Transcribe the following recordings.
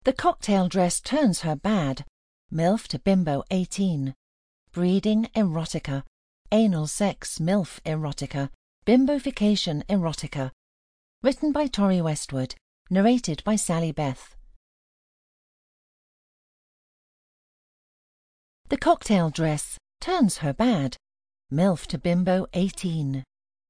The cocktail dress turns her bad. MILF to bimbo 18. Breeding erotica. Anal sex MILF erotica. Bimbofication erotica. Written by Tori Westwood. Narrated by Sally Beth. The cocktail dress turns her bad. MILF to bimbo 18.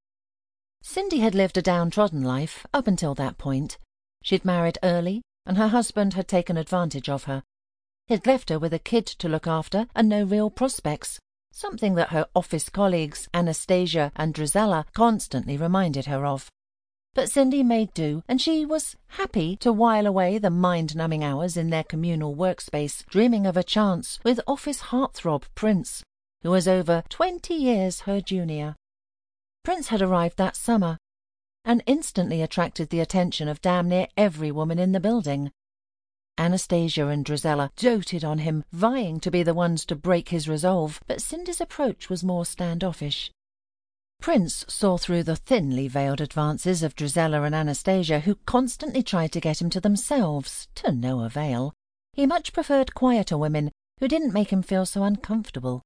Cindy had lived a downtrodden life up until that point. She'd married early, and her husband had taken advantage of her. He'd left her with a kid to look after and no real prospects, something that her office colleagues Anastasia and Drizella constantly reminded her of. But Cindy made do, and she was happy to while away the mind-numbing hours in their communal workspace, dreaming of a chance with office heartthrob Prince, who was over 20 years her junior. Prince had arrived that summer, and instantly attracted the attention of damn near every woman in the building. Anastasia and Drizella doted on him, vying to be the ones to break his resolve, but Cindy's approach was more standoffish. Prince saw through the thinly veiled advances of Drizella and Anastasia, who constantly tried to get him to themselves, to no avail. He much preferred quieter women who didn't make him feel so uncomfortable.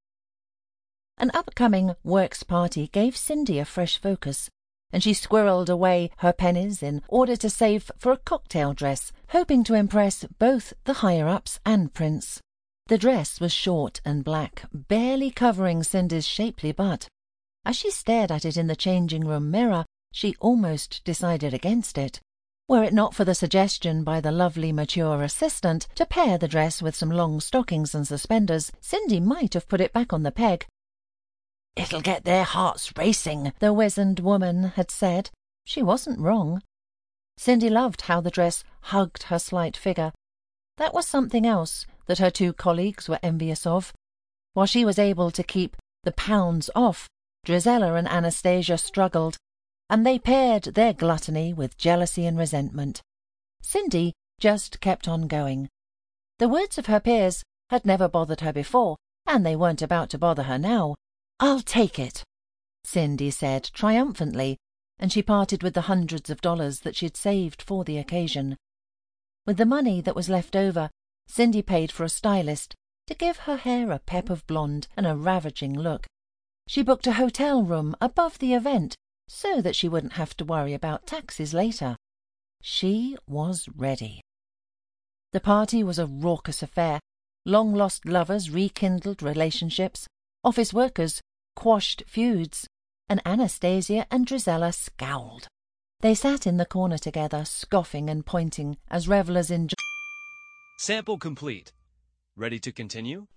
An upcoming works party gave Cindy a fresh focus, and she squirreled away her pennies in order to save for a cocktail dress, hoping to impress both the higher-ups and Prince. The dress was short and black, barely covering Cindy's shapely butt. As she stared at it in the changing-room mirror, she almost decided against it. Were it not for the suggestion by the lovely, mature assistant to pair the dress with some long stockings and suspenders, Cindy might have put it back on the peg. "It'll get their hearts racing," the wizened woman had said. She wasn't wrong. Cindy loved how the dress hugged her slight figure. That was something else that her two colleagues were envious of. While she was able to keep the pounds off, Drizella and Anastasia struggled, and they paired their gluttony with jealousy and resentment. Cindy just kept on going. The words of her peers had never bothered her before, and they weren't about to bother her now. "I'll take it," Cindy said triumphantly, and she parted with the hundreds of dollars that she'd saved for the occasion. With the money that was left over, Cindy paid for a stylist to give her hair a pep of blonde and a ravaging look. She booked a hotel room above the event so that she wouldn't have to worry about taxes later. She was ready. The party was a raucous affair. Long-lost lovers rekindled relationships, office workers quashed feuds, and Anastasia and Drizella scowled. They sat in the corner together, scoffing and pointing as revelers enjoyed. Sample complete. Ready to continue?